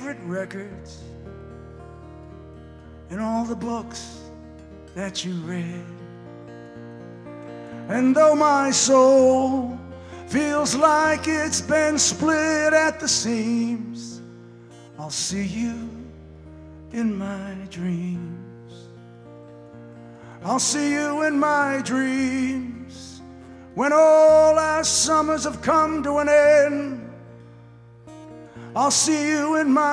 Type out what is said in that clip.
favorite records and all the books that you read. And though my soul feels like it's been split at the seams, I'll see you in my dreams. I'll see you in my dreams when all our summers have come to an end. I'll see you in my